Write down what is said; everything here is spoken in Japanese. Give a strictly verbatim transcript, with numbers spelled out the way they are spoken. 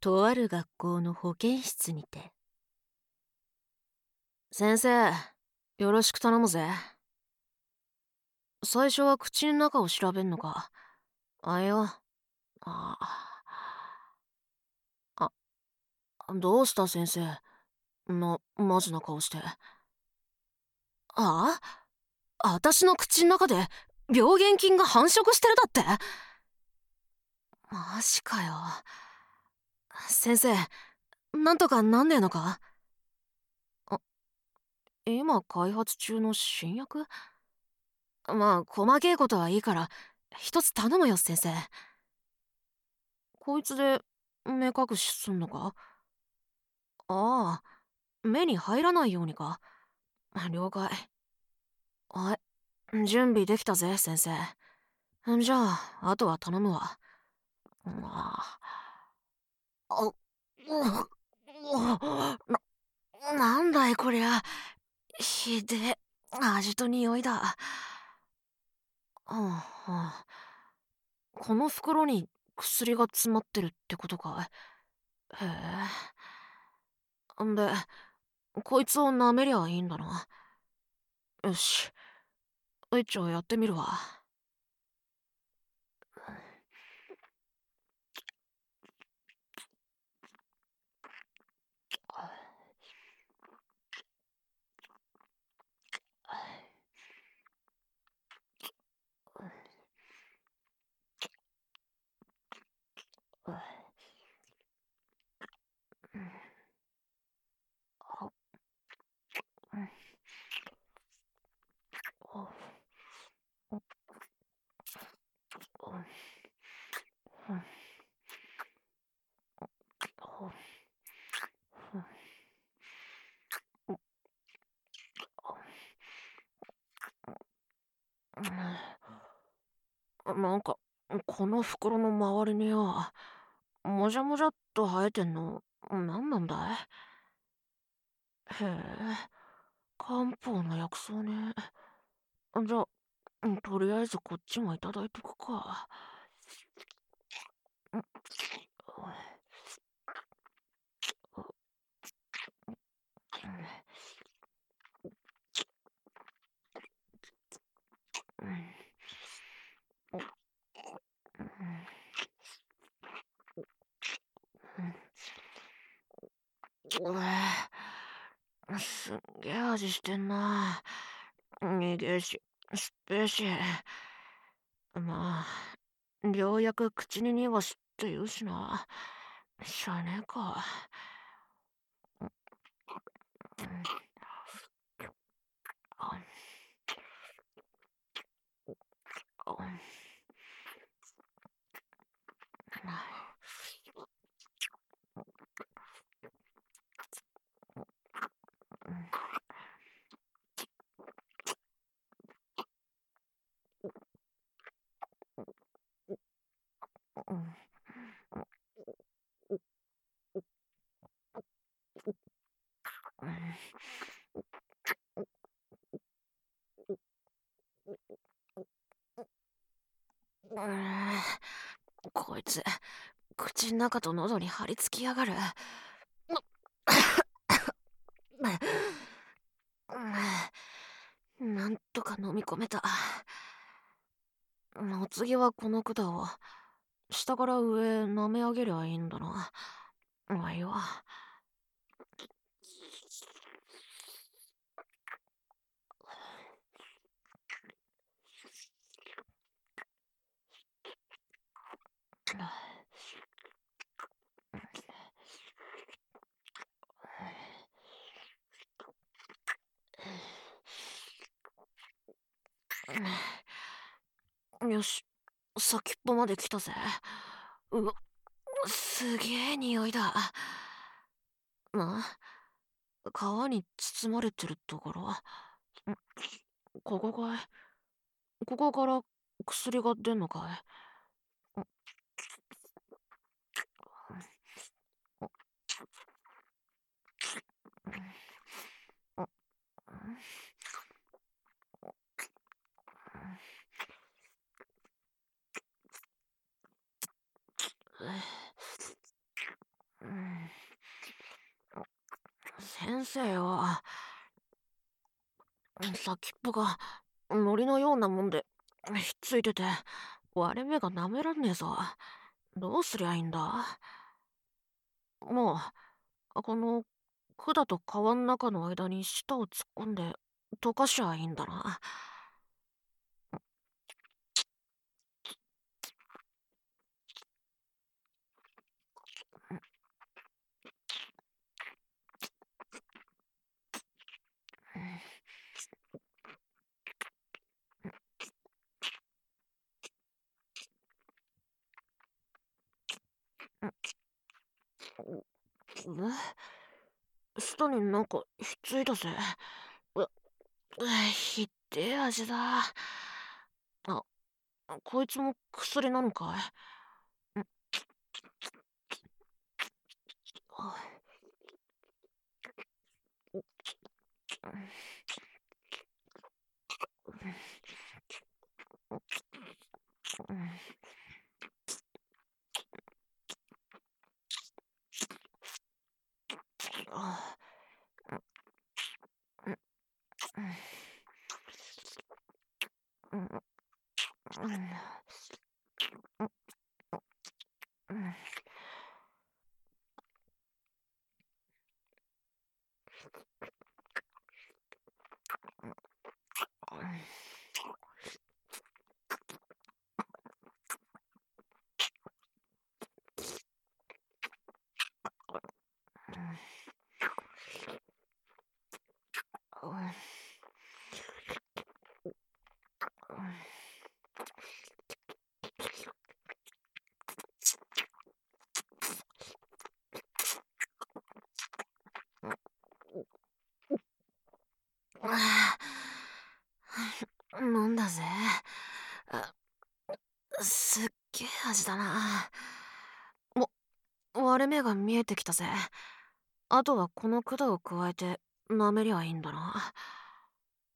とある学校の保健室にて。先生、よろしく頼むぜ。最初は口の中を調べんのか。あよ。あ、あ、どうした先生。な、マジな顔して。ああ、私の口の中で病原菌が繁殖してるだって。マジかよ。先生、なんとかなんねえのか。あ、今開発中の新薬。まあ細けいことはいいから一つ頼むよ先生。こいつで目隠しすんのか。ああ、目に入らないようにか。了解。はい、準備できたぜ先生。じゃああとは頼むわ。ああ、うな、なんだいこりゃ。ひでえ味と匂いだ。はあ、この袋に薬が詰まってるってことか。へえ。んで、こいつを舐めりゃいいんだな。よし。一応やってみるわ。なんかこの袋の周りによ、もじゃもじゃっと生えてんの何なんだい。へえ、漢方の薬草ね。じゃあとりあえずこっちもいただいとくか。すんげえ味してんな。苦えし、すっぺえし。まあ、ようやく口に濁すって言うしな。しゃあねえか。こいつ口の中と喉に張り付きやがる。なんとか飲み込めた。お次はこの管を下から上舐め上げりゃいいんだな。まあいいわ。よし、先っぽまで来たぜ。うわ、すげえ匂いだ。な、皮に包まれてるところ。ここかい。ここから薬が出んのかい。 先生よ、先っぽが糊のようなもんでひっついてて割れ目が舐めらんねえぞ。どうすりゃいいんだ。もうこの管と皮の中の間に舌を突っ込んで溶かしゃいいんだな。え、舌になんかひっついたぜ。う、うひってえ味だ。あ、こいつも薬なのかい？んああ飲んだぜ。あ、すっげえ味だな。わ、割れ目が見えてきたぜ。あとはこの管を加えて舐めりゃいいんだな。